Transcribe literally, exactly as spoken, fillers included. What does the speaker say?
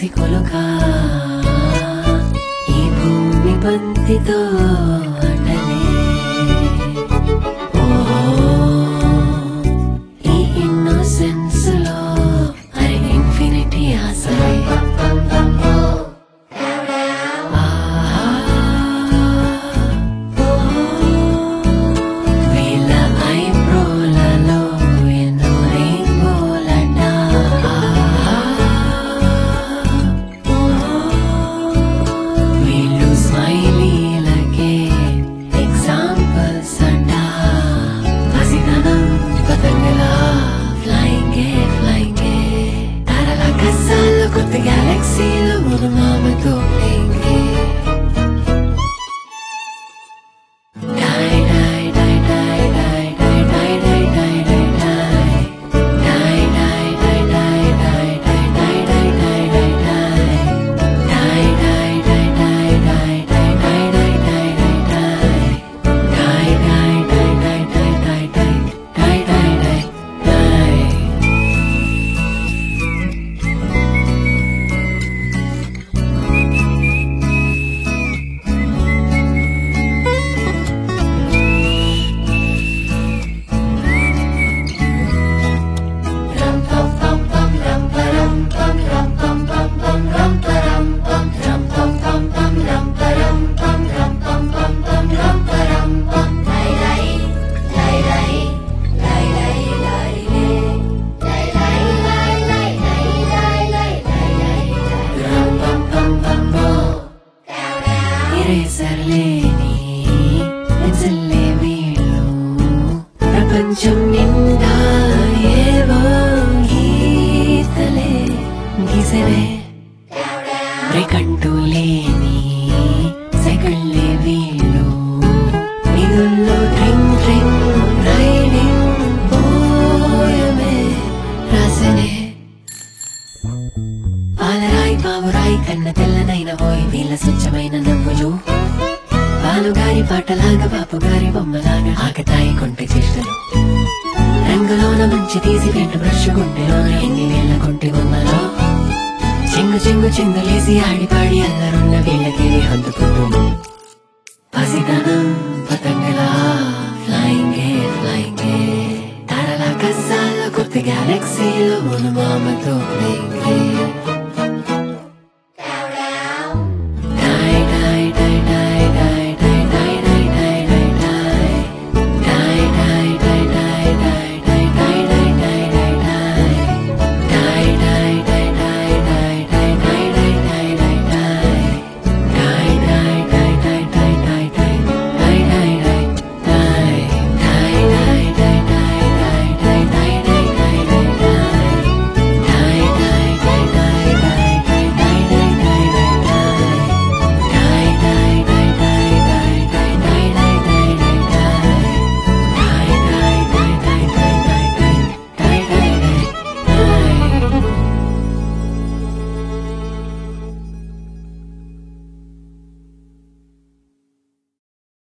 పసికొలుకా ఈ భూమి బంతితో ఆటలే ఈ ఇన్నోసెన్స్ లో అరే ఇన్ఫినిటీ ఆసరే వీళ్ళ ఐబ్రోలలో ఎన్నో రెయిన్బోలట వీళ్ళు స్మైలీలకే ఎగ్జాంపుల్స్ అట పసితనం పతంగలా ఫ్లైంగే ఫ్లైంగే తారల కసాల్లో కొత్త గ్యాలక్సీలో మన మామతో ప్లేంగే సర్లేని పెన్సిల్లే వీళ్ళు ప్రపంచం నిండా ఏవో గీతలే గీసరే రేకంటూ లేని సెకండ్లే వీళ్ళు నిధుల్లో డ్రింక్ డ్రింక్ రైడింగ్ పోయమే రాసనే పాలరాయి పావురాయి కన్న తెల్లనైన పోయి వీళ్ళ స్వచ్ఛమైన నవ్వులు బాలుగారి పాటలాగా బాపుగారి బొమ్మలాగా ఆకతాయి కొంటె చేష్టలు రంగులోన మంచి తీసి పెంట బ్రష్ గుంటెలోన ఎన్ని వేళ్ళ కొంటి బొమ్మలో చెంగు చెంగు చెంగులేసి ఆడిపాడి అల్లరున్న వీళ్ళకి హందుకుంటుంది పసితనం పతంగలా ఫ్లైంగే ఫ్లైంగే తారల కసాల కొత్త గ్యాలక్సీలో మన మామతో ప్లేంగే